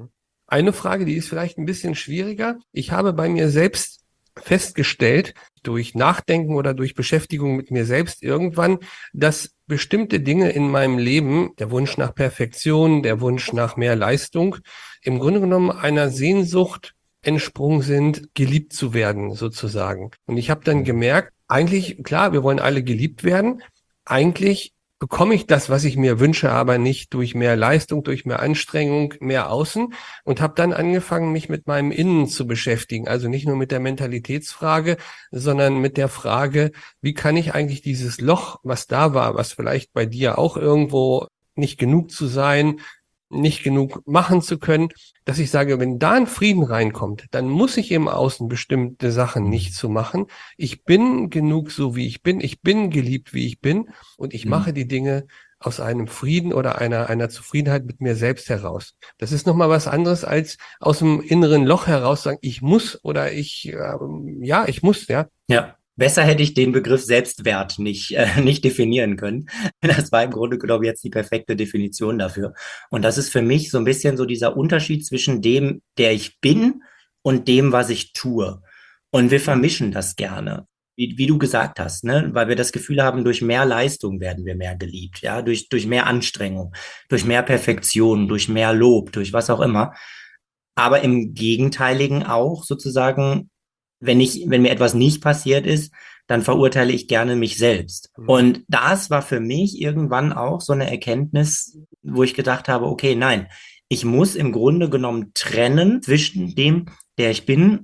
Eine Frage, die ist vielleicht ein bisschen schwieriger. Ich habe bei mir selbst festgestellt, durch Nachdenken oder durch Beschäftigung mit mir selbst irgendwann, dass bestimmte Dinge in meinem Leben, der Wunsch nach Perfektion, der Wunsch nach mehr Leistung, im Grunde genommen einer Sehnsucht entsprungen sind, geliebt zu werden, sozusagen. Und ich habe dann gemerkt, eigentlich, klar, wir wollen alle geliebt werden, eigentlich bekomme ich das, was ich mir wünsche, aber nicht durch mehr Leistung, durch mehr Anstrengung, mehr Außen, und habe dann angefangen, mich mit meinem Innen zu beschäftigen. Also nicht nur mit der Mentalitätsfrage, sondern mit der Frage, wie kann ich eigentlich dieses Loch, was da war, was vielleicht bei dir auch irgendwo nicht genug zu sein, nicht genug machen zu können, dass ich sage, wenn da ein Frieden reinkommt, dann muss ich im Außen bestimmte Sachen nicht zu machen. Ich bin genug so, wie ich bin geliebt, wie ich bin, und ich mache die Dinge aus einem Frieden oder einer Zufriedenheit mit mir selbst heraus. Das ist nochmal was anderes als aus dem inneren Loch heraus sagen, ich muss oder ich muss. Ja. Besser hätte ich den Begriff Selbstwert nicht definieren können. Das war im Grunde genommen jetzt die perfekte Definition dafür. Und das ist für mich so ein bisschen so dieser Unterschied zwischen dem, der ich bin, und dem, was ich tue. Und wir vermischen das gerne, wie du gesagt hast, ne? Weil wir das Gefühl haben, durch mehr Leistung werden wir mehr geliebt, ja, durch mehr Anstrengung, durch mehr Perfektion, durch mehr Lob, durch was auch immer. Aber im Gegenteiligen auch sozusagen, wenn mir etwas nicht passiert ist, dann verurteile ich gerne mich selbst. Und das war für mich irgendwann auch so eine Erkenntnis, wo ich gedacht habe, okay, nein, ich muss im Grunde genommen trennen zwischen dem, der ich bin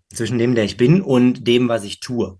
und dem, was ich tue.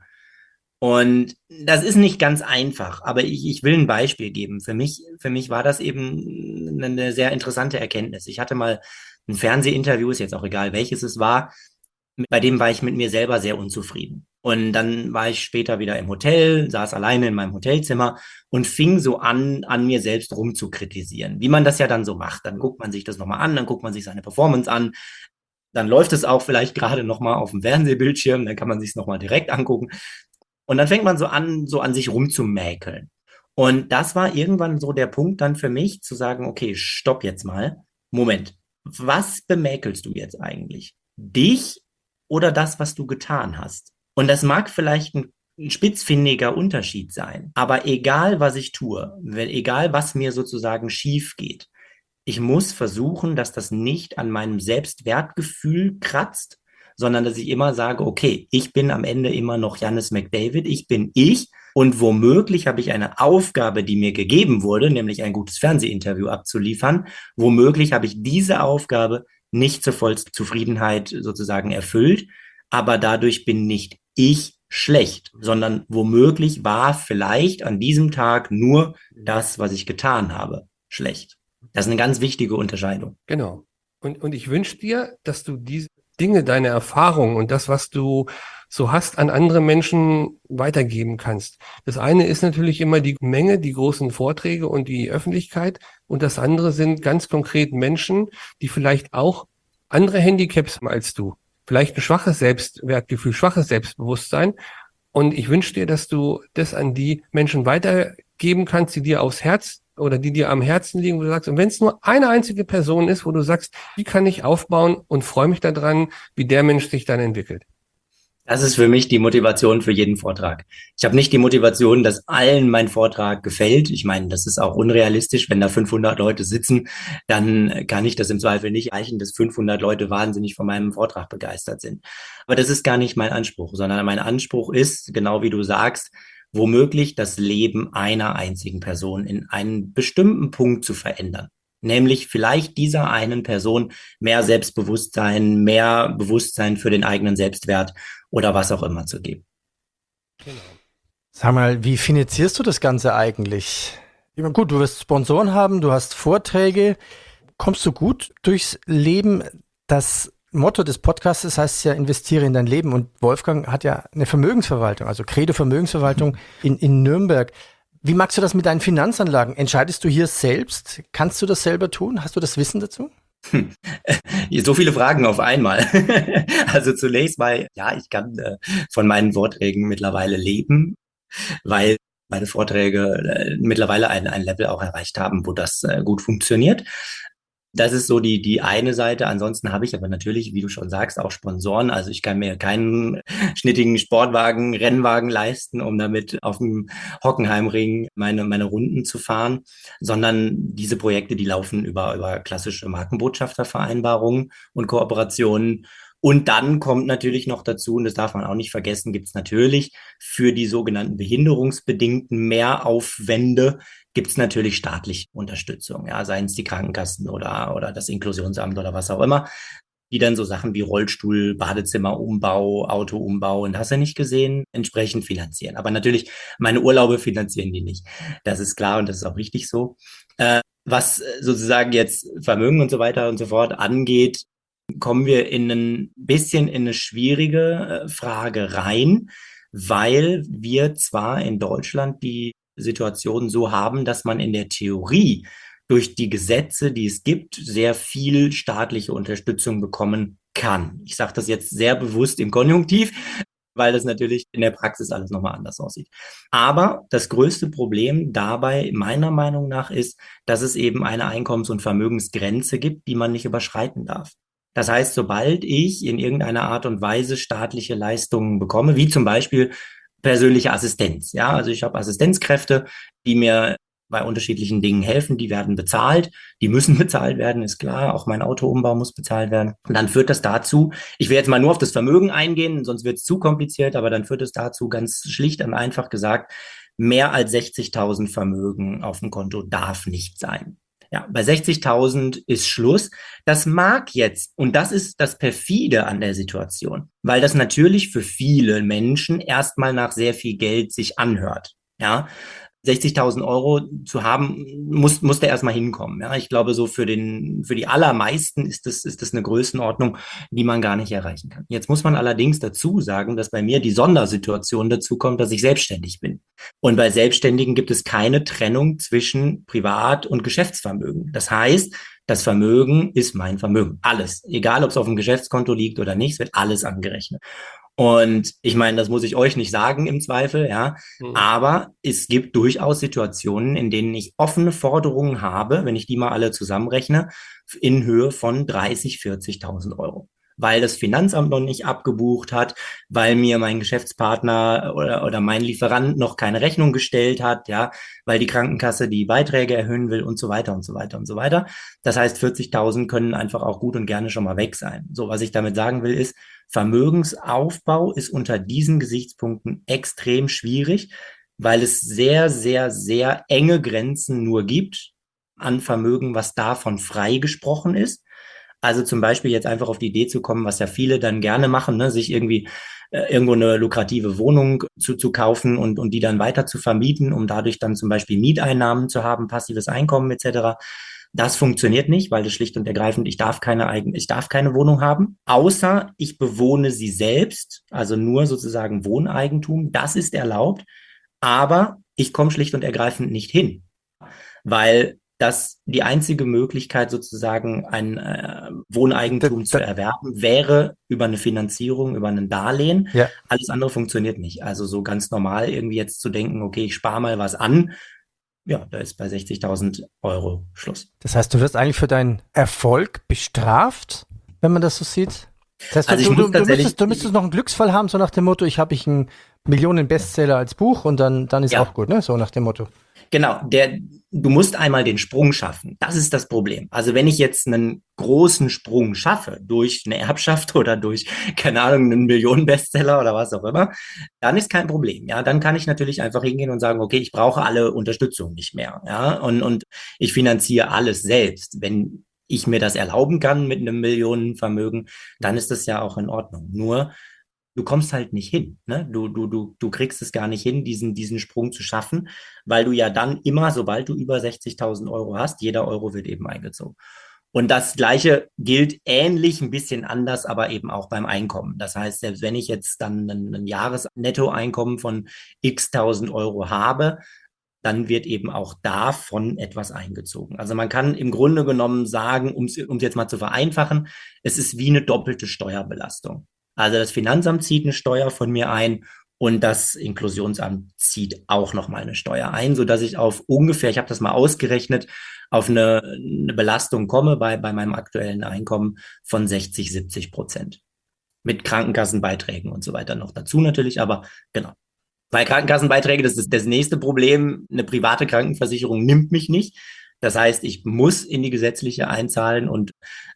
Und das ist nicht ganz einfach, aber ich will ein Beispiel geben. Für mich war das eben eine sehr interessante Erkenntnis. Ich hatte mal ein Fernsehinterview, ist jetzt auch egal, welches es war, bei dem war ich mit mir selber sehr unzufrieden. Und dann war ich später wieder im Hotel, saß alleine in meinem Hotelzimmer und fing so an mir selbst rumzukritisieren. Wie man das ja dann so macht. Dann guckt man sich das nochmal an, dann guckt man sich seine Performance an. Dann läuft es auch vielleicht gerade nochmal auf dem Fernsehbildschirm, dann kann man sich es nochmal direkt angucken. Und dann fängt man so an sich rumzumäkeln. Und das war irgendwann so der Punkt dann für mich, zu sagen, okay, stopp jetzt mal. Moment, was bemäkelst du jetzt eigentlich? Dich oder das, was du getan hast? Und das mag vielleicht ein spitzfindiger Unterschied sein, aber egal, was ich tue, egal, was mir sozusagen schief geht, ich muss versuchen, dass das nicht an meinem Selbstwertgefühl kratzt, sondern dass ich immer sage, okay, ich bin am Ende immer noch Jannis McDavid, ich bin ich, und womöglich habe ich eine Aufgabe, die mir gegeben wurde, nämlich ein gutes Fernsehinterview abzuliefern. Womöglich habe ich diese Aufgabe nicht zur vollsten Zufriedenheit sozusagen erfüllt, aber dadurch bin nicht ich schlecht, sondern womöglich war vielleicht an diesem Tag nur das, was ich getan habe, schlecht. Das ist eine ganz wichtige Unterscheidung. Genau. Und ich wünsche dir, dass du diese Dinge, deine Erfahrungen und das, was du so hast, an andere Menschen weitergeben kannst. Das eine ist natürlich immer die Menge, die großen Vorträge und die Öffentlichkeit. Und das andere sind ganz konkret Menschen, die vielleicht auch andere Handicaps haben als du. Vielleicht ein schwaches Selbstwertgefühl, schwaches Selbstbewusstsein. Und ich wünsche dir, dass du das an die Menschen weitergeben kannst, die dir aufs Herz oder die dir am Herzen liegen, wo du sagst, und wenn es nur eine einzige Person ist, wo du sagst, die kann ich aufbauen, und freue mich daran, wie der Mensch sich dann entwickelt. Das ist für mich die Motivation für jeden Vortrag. Ich habe nicht die Motivation, dass allen mein Vortrag gefällt. Ich meine, das ist auch unrealistisch. Wenn da 500 Leute sitzen, dann kann ich das im Zweifel nicht erreichen, dass 500 Leute wahnsinnig von meinem Vortrag begeistert sind. Aber das ist gar nicht mein Anspruch, sondern mein Anspruch ist, genau wie du sagst, womöglich das Leben einer einzigen Person in einem bestimmten Punkt zu verändern. Nämlich vielleicht dieser einen Person mehr Selbstbewusstsein, mehr Bewusstsein für den eigenen Selbstwert oder was auch immer zu geben. Genau. Sag mal, wie finanzierst du das Ganze eigentlich? Ich meine, gut, du wirst Sponsoren haben, du hast Vorträge. Kommst du gut durchs Leben? Das Motto des Podcasts heißt ja, investiere in dein Leben. Und Wolfgang hat ja eine Vermögensverwaltung, also Credo Vermögensverwaltung in Nürnberg. Wie magst du das mit deinen Finanzanlagen? Entscheidest du hier selbst? Kannst du das selber tun? Hast du das Wissen dazu? So viele Fragen auf einmal. Also zunächst mal, ja, ich kann von meinen Vorträgen mittlerweile leben, weil meine Vorträge mittlerweile ein Level auch erreicht haben, wo das gut funktioniert. Das ist so die eine Seite. Ansonsten habe ich aber natürlich, wie du schon sagst, auch Sponsoren. Also ich kann mir keinen schnittigen Sportwagen, Rennwagen leisten, um damit auf dem Hockenheimring meine Runden zu fahren, sondern diese Projekte, die laufen über klassische Markenbotschaftervereinbarungen und Kooperationen. Und dann kommt natürlich noch dazu, und das darf man auch nicht vergessen, gibt es natürlich für die sogenannten behinderungsbedingten Mehraufwände gibt es natürlich staatliche Unterstützung, ja, seien es die Krankenkassen oder das Inklusionsamt oder was auch immer, die dann so Sachen wie Rollstuhl, Badezimmerumbau, Autoumbau und hast du nicht gesehen, entsprechend finanzieren. Aber natürlich, meine Urlaube finanzieren die nicht. Das ist klar und das ist auch richtig so. Was sozusagen jetzt Vermögen und so weiter und so fort angeht, kommen wir in ein bisschen in eine schwierige Frage rein, weil wir zwar in Deutschland die Situation so haben, dass man in der Theorie durch die Gesetze, die es gibt, sehr viel staatliche Unterstützung bekommen kann. Ich sage das jetzt sehr bewusst im Konjunktiv, weil das natürlich in der Praxis alles nochmal anders aussieht. Aber das größte Problem dabei, meiner Meinung nach, ist, dass es eben eine Einkommens- und Vermögensgrenze gibt, die man nicht überschreiten darf. Das heißt, sobald ich in irgendeiner Art und Weise staatliche Leistungen bekomme, wie zum Beispiel persönliche Assistenz. Ja, also ich habe Assistenzkräfte, die mir bei unterschiedlichen Dingen helfen. Die werden bezahlt. Die müssen bezahlt werden, ist klar. Auch mein Autoumbau muss bezahlt werden. Und dann führt das dazu, ich will jetzt mal nur auf das Vermögen eingehen, sonst wird es zu kompliziert, aber dann führt es dazu ganz schlicht und einfach gesagt, mehr als 60.000 Vermögen auf dem Konto darf nicht sein. Ja, bei 60.000 ist Schluss. Das mag jetzt, und das ist das Perfide an der Situation, weil das natürlich für viele Menschen erstmal nach sehr viel Geld sich anhört. Ja, 60.000 Euro zu haben, muss der erstmal hinkommen. Ja, ich glaube, so für die allermeisten ist das eine Größenordnung, die man gar nicht erreichen kann. Jetzt muss man allerdings dazu sagen, dass bei mir die Sondersituation dazu kommt, dass ich selbstständig bin. Und bei Selbstständigen gibt es keine Trennung zwischen Privat- und Geschäftsvermögen. Das heißt, das Vermögen ist mein Vermögen. Alles. Egal, ob es auf dem Geschäftskonto liegt oder nicht, es wird alles angerechnet. Und ich meine, das muss ich euch nicht sagen im Zweifel, ja. Aber es gibt durchaus Situationen, in denen ich offene Forderungen habe, wenn ich die mal alle zusammenrechne, in Höhe von 30.000, 40.000 Euro. Weil das Finanzamt noch nicht abgebucht hat, weil mir mein Geschäftspartner oder mein Lieferant noch keine Rechnung gestellt hat, ja, weil die Krankenkasse die Beiträge erhöhen will und so weiter und so weiter und so weiter. Das heißt, 40.000 können einfach auch gut und gerne schon mal weg sein. So, was ich damit sagen will, ist, Vermögensaufbau ist unter diesen Gesichtspunkten extrem schwierig, weil es sehr, sehr, sehr enge Grenzen nur gibt an Vermögen, was davon freigesprochen ist. Also zum Beispiel jetzt einfach auf die Idee zu kommen, was ja viele dann gerne machen, ne, sich irgendwie irgendwo eine lukrative Wohnung zu kaufen und die dann weiter zu vermieten, um dadurch dann zum Beispiel Mieteinnahmen zu haben, passives Einkommen etc. Das funktioniert nicht, weil das schlicht und ergreifend, ich darf keine Wohnung haben, außer ich bewohne sie selbst, also nur sozusagen Wohneigentum. Das ist erlaubt, aber ich komme schlicht und ergreifend nicht hin, weil das die einzige Möglichkeit sozusagen ein Wohneigentum zu erwerben wäre über eine Finanzierung, über ein Darlehen. Ja. Alles andere funktioniert nicht. Also so ganz normal irgendwie jetzt zu denken, okay, ich spare mal was an. Ja, da ist bei 60.000 Euro Schluss. Das heißt, du wirst eigentlich für deinen Erfolg bestraft, wenn man das so sieht? Das heißt, Also du müsstest noch einen Glücksfall haben, so nach dem Motto, ich habe einen Millionen-Bestseller als Buch und dann ist auch gut, ne? So nach dem Motto. Genau, du musst einmal den Sprung schaffen. Das ist das Problem. Also wenn ich jetzt einen großen Sprung schaffe, durch eine Erbschaft oder durch, keine Ahnung, einen Millionen-Bestseller oder was auch immer, dann ist kein Problem. Ja, dann kann ich natürlich einfach hingehen und sagen, okay, ich brauche alle Unterstützung nicht mehr. Ja, und ich finanziere alles selbst. Wenn ich mir das erlauben kann mit einem Millionenvermögen, dann ist das ja auch in Ordnung. Nur du kommst halt nicht hin. Ne? Du kriegst es gar nicht hin, diesen Sprung zu schaffen, weil du ja dann immer, sobald du über 60.000 Euro hast, jeder Euro wird eben eingezogen. Und das Gleiche gilt ähnlich, ein bisschen anders, aber eben auch beim Einkommen. Das heißt, selbst wenn ich jetzt dann ein Jahresnettoeinkommen von x tausend Euro habe, dann wird eben auch davon etwas eingezogen. Also man kann im Grunde genommen sagen, um es jetzt mal zu vereinfachen, es ist wie eine doppelte Steuerbelastung. Also das Finanzamt zieht eine Steuer von mir ein und das Inklusionsamt zieht auch nochmal eine Steuer ein, sodass ich auf ungefähr, ich habe das mal ausgerechnet, auf eine Belastung komme bei meinem aktuellen Einkommen von 60-70%. Mit Krankenkassenbeiträgen und so weiter noch dazu natürlich, aber genau. Bei Krankenkassenbeiträgen, das ist das nächste Problem. Eine private Krankenversicherung nimmt mich nicht. Das heißt, ich muss in die gesetzliche einzahlen und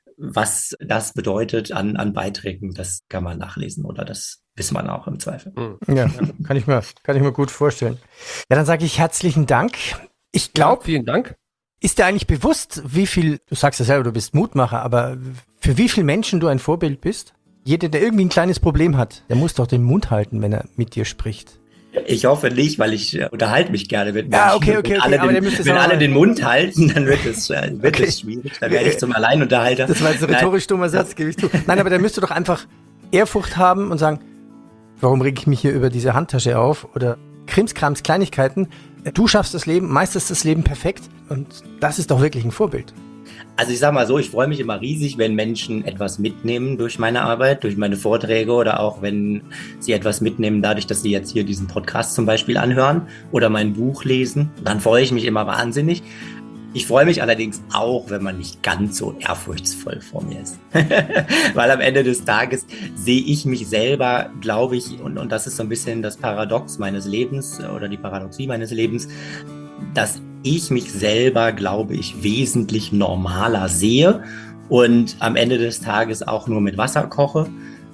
was das bedeutet an Beiträgen, das kann man nachlesen oder das wissen wir auch im Zweifel. Ja, kann ich mir gut vorstellen. Ja, dann sage ich herzlichen Dank. Ich glaube, vielen Dank. Ist dir eigentlich bewusst, wie viel, du sagst ja selber, du bist Mutmacher, aber für wie viele Menschen du ein Vorbild bist? Jeder, der irgendwie ein kleines Problem hat, der muss doch den Mund halten, wenn er mit dir spricht. Ich hoffe nicht, weil ich unterhalte mich gerne mit Menschen. Ja, okay. Wenn alle den Mund halten, dann wird es schwierig. Dann werde ich zum Alleinunterhalter. Das war jetzt ein rhetorisch dummer Satz, gebe ich zu. Nein, aber dann müsst du doch einfach Ehrfurcht haben und sagen, warum reg ich mich hier über diese Handtasche auf? Oder Krimskrams, Kleinigkeiten. Du schaffst das Leben, meisterst das Leben perfekt und das ist doch wirklich ein Vorbild. Also ich sage mal so, ich freue mich immer riesig, wenn Menschen etwas mitnehmen durch meine Arbeit, durch meine Vorträge oder auch wenn sie etwas mitnehmen dadurch, dass sie jetzt hier diesen Podcast zum Beispiel anhören oder mein Buch lesen. Dann freue ich mich immer wahnsinnig. Ich freue mich allerdings auch, wenn man nicht ganz so ehrfurchtsvoll vor mir ist. Weil am Ende des Tages sehe ich mich selber, glaube ich, und das ist so ein bisschen das Paradox meines Lebens oder die Paradoxie meines Lebens, dass ich mich selber, glaube ich, wesentlich normaler sehe und am Ende des Tages auch nur mit Wasser koche,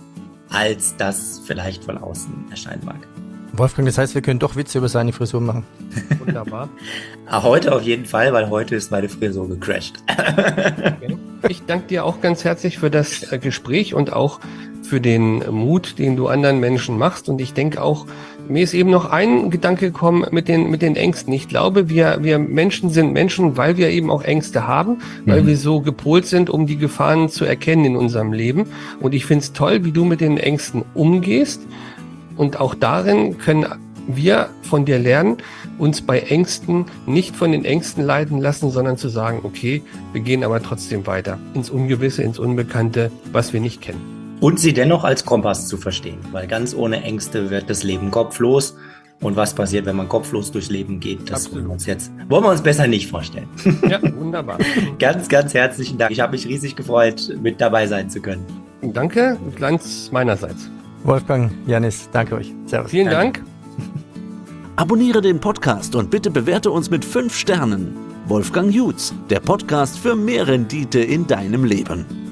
als das vielleicht von außen erscheinen mag. Wolfgang, das heißt, wir können doch Witze über seine Frisur machen. Wunderbar. Heute auf jeden Fall, weil heute ist meine Frisur gecrashed. Okay. Ich danke dir auch ganz herzlich für das Gespräch und auch für den Mut, den du anderen Menschen machst. Und ich denke auch, mir ist eben noch ein Gedanke gekommen mit den Ängsten. Ich glaube, wir Menschen sind Menschen, weil wir eben auch Ängste haben, weil wir so gepolt sind, um die Gefahren zu erkennen in unserem Leben. Und ich finde es toll, wie du mit den Ängsten umgehst. Und auch darin können wir von dir lernen, uns bei Ängsten nicht von den Ängsten leiten lassen, sondern zu sagen, okay, wir gehen aber trotzdem weiter ins Ungewisse, ins Unbekannte, was wir nicht kennen. Und sie dennoch als Kompass zu verstehen, weil ganz ohne Ängste wird das Leben kopflos. Und was passiert, wenn man kopflos durchs Leben geht, das wollen wir uns besser nicht vorstellen. Ja, wunderbar. Ganz, ganz herzlichen Dank. Ich habe mich riesig gefreut, mit dabei sein zu können. Danke, ganz meinerseits. Wolfgang, Janis, danke euch. Servus. Vielen Dank. Abonniere den Podcast und bitte bewerte uns mit 5 Sternen. Wolfgang Jutz, der Podcast für mehr Rendite in deinem Leben.